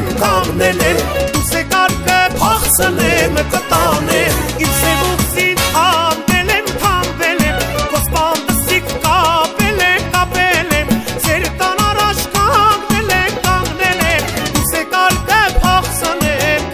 կանգնել եմ, դուս է կարգը փախցնեմ կտանեմ, իմ սևուցին թամվել եմ, ոսպանդսիկ կապել եմ, ձեր տան առաջ կանգնել եմ, դուս է կարգը փախցնեմ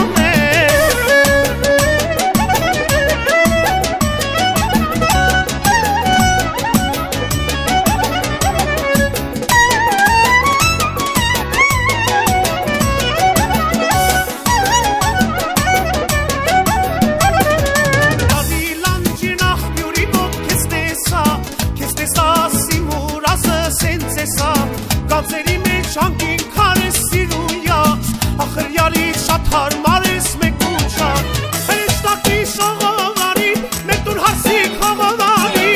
Գազերի մեջ անկին քարես սիրույա, ախր յարից շատ հարմար ես մեկ ուջան, հրեշտակի շողովարի, մեր տուր հարսիկ հողովարի,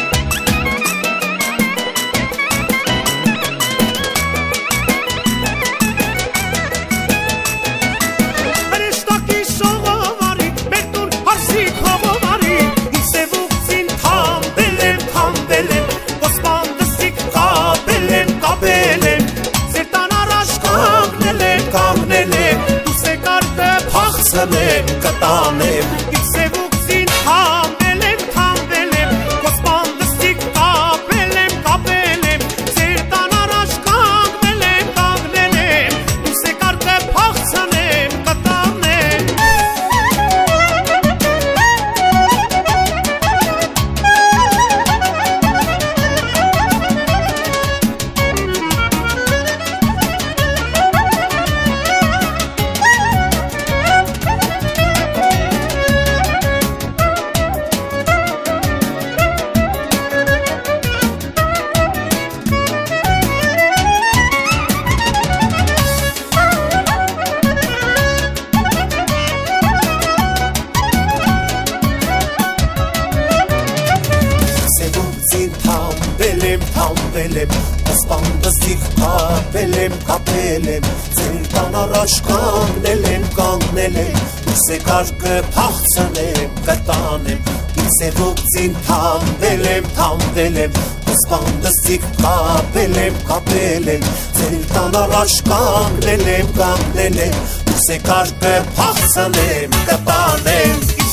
հրեշտակի շողովարի, մեր տուր հարսիկ հողովարի, իմ սևուցին թամվել եմ, ոսպանդսիկ կապել եմ, ձեր տան առաջ կանգնել եմ, դուս է կարգը փախցնեմ կտանեմ, իմ սևուցին թամվել եմ, ոսպանդսիկ կապել եմ, ձեր տան առաջ կանգնել եմ, դուս է կարգը փախցնեմ կտանեմ թամվել եմ, ոսպանդսիկ կապել եմ, ձեր տան առաջ կանգնել եմ, դուս է կարգը փախցնեմ կտանեմ, իմ սևուցին թամվել եմ, ոսպանդսիկ կապել եմ, ձեր տան առաջ կանգնել եմ, դուս է կարգը փախցնեմ կտանեմ